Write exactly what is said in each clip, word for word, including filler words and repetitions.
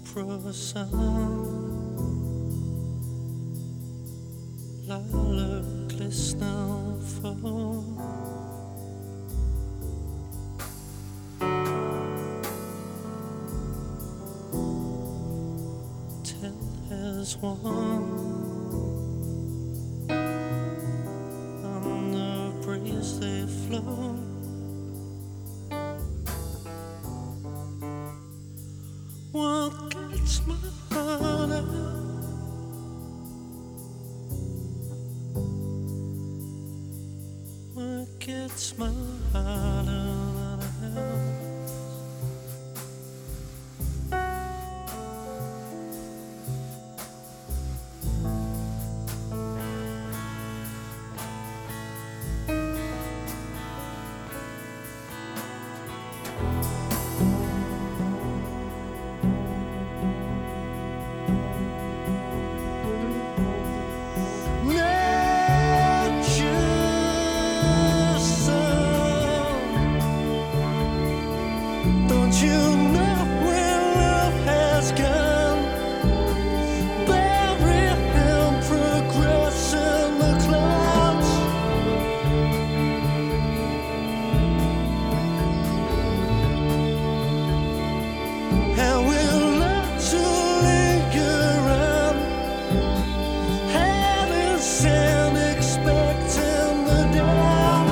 frozen lala glistener for till as one on the breeze they flow. What gets my heart out? What gets my heart out? Don't you know where love has gone? Buried in progress in the clouds. And we'll learn to linger on, having sand, expecting the dawn.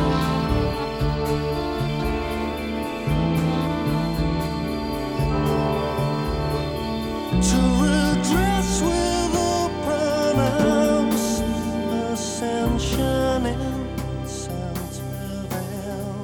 To redress with open arms, ascension in Centerville.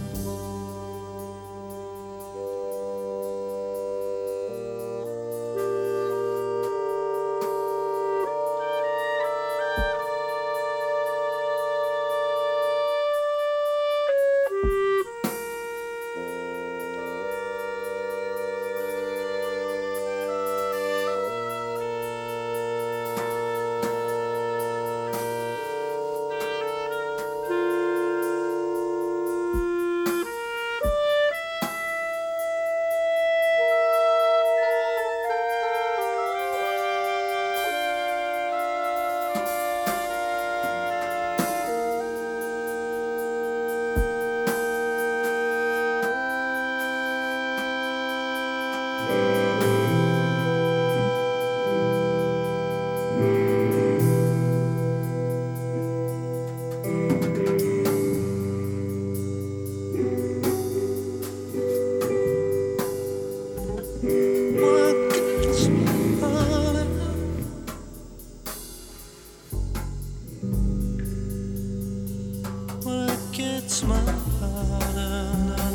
Gets my heart out.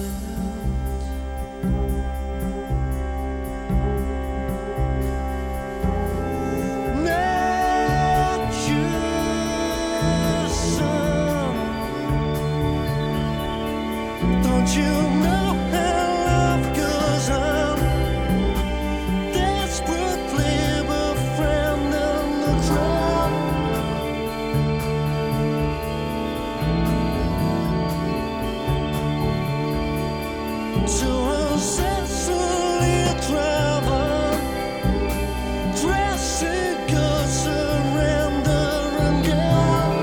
Nature's son, don't you know how love goes on? Desperately befriending the crowd. To incessantly travel, dressing good surrender and go.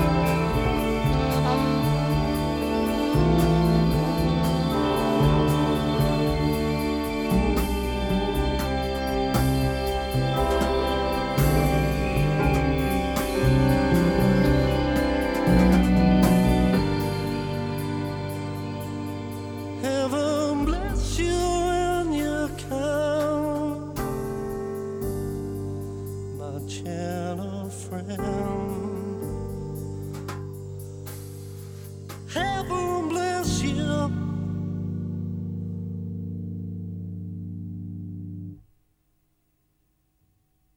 Heaven bless you when you come, my gentle friend. Heaven